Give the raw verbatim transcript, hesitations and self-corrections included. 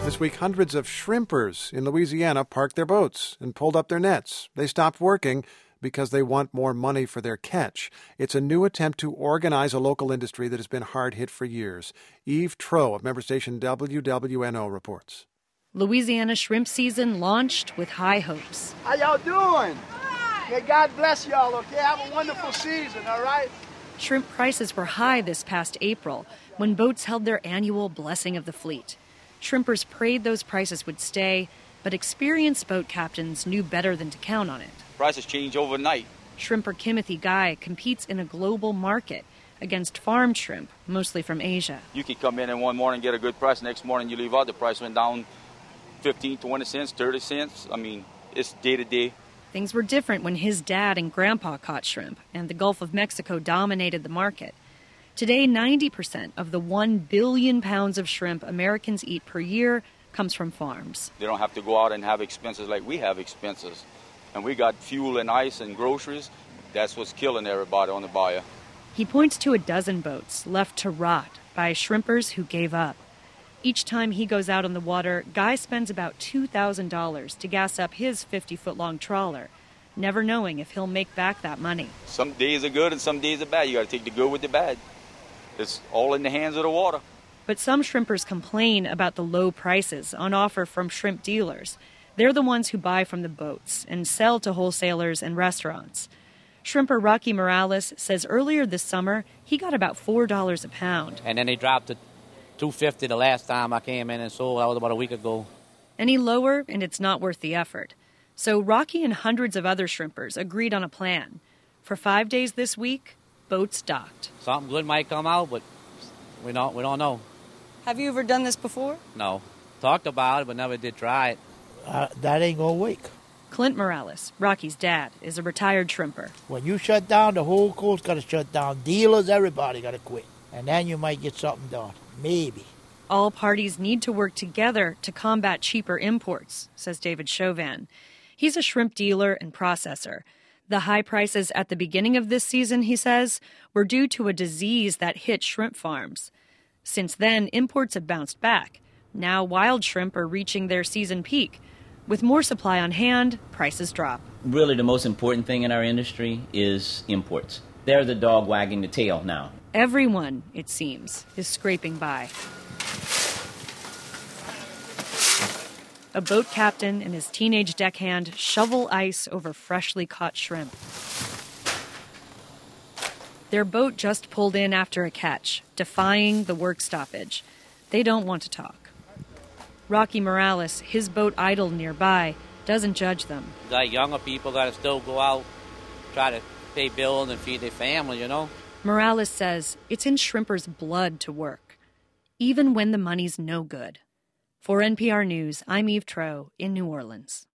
This week, hundreds of shrimpers in Louisiana parked their boats and pulled up their nets. They stopped working because they want more money for their catch. It's a new attempt to organize a local industry that has been hard hit for years. Eve Troeh of member station W W N O reports. Louisiana shrimp season launched with high hopes. How y'all doing? May God bless y'all, okay? Have a wonderful season, all right? Shrimp prices were high this past April when boats held their annual Blessing of the Fleet. Shrimpers prayed those prices would stay, but experienced boat captains knew better than to count on it. Prices change overnight. Shrimper Kimothy Guy competes in a global market against farmed shrimp, mostly from Asia. You can come in and one morning get a good price, next morning you leave out, the price went down fifteen, twenty cents, thirty cents. I mean, it's day to day. Things were different when his dad and grandpa caught shrimp, and the Gulf of Mexico dominated the market. Today, ninety percent of the one billion pounds of shrimp Americans eat per year comes from farms. They don't have to go out and have expenses like we have expenses. And we got fuel and ice and groceries. That's what's killing everybody on the bayou. He points to a dozen boats left to rot by shrimpers who gave up. Each time he goes out on the water, Guy spends about two thousand dollars to gas up his fifty-foot-long trawler, never knowing if he'll make back that money. Some days are good and some days are bad. You got to take the good with the bad. It's all in the hands of the water. But some shrimpers complain about the low prices on offer from shrimp dealers. They're the ones who buy from the boats and sell to wholesalers and restaurants. Shrimper Rocky Morales says earlier this summer he got about four dollars a pound. And then they dropped to two fifty the last time I came in and sold. That was about a week ago. Any lower and it's not worth the effort. So Rocky and hundreds of other shrimpers agreed on a plan. For five days this week, boats docked. Something good might come out, but we don't, we don't know. Have you ever done this before? No. Talked about it, but never did try it. Uh, that ain't gonna work. Clint Morales, Rocky's dad, is a retired shrimper. When you shut down, the whole coast got to shut down. Dealers, everybody got to quit. And then you might get something done. Maybe. All parties need to work together to combat cheaper imports, says David Chauvin. He's a shrimp dealer and processor. The high prices at the beginning of this season, he says, were due to a disease that hit shrimp farms. Since then, imports have bounced back. Now wild shrimp are reaching their season peak. With more supply on hand, prices drop. Really, the most important thing in our industry is imports. They're the dog wagging the tail now. Everyone, it seems, is scraping by. A boat captain and his teenage deckhand shovel ice over freshly caught shrimp. Their boat just pulled in after a catch, defying the work stoppage. They don't want to talk. Rocky Morales, his boat idled nearby, doesn't judge them. Like younger people got to still go out, try to pay bills and feed their family, you know? Morales says it's in shrimpers' blood to work, even when the money's no good. For N P R News, I'm Eve Troeh in New Orleans.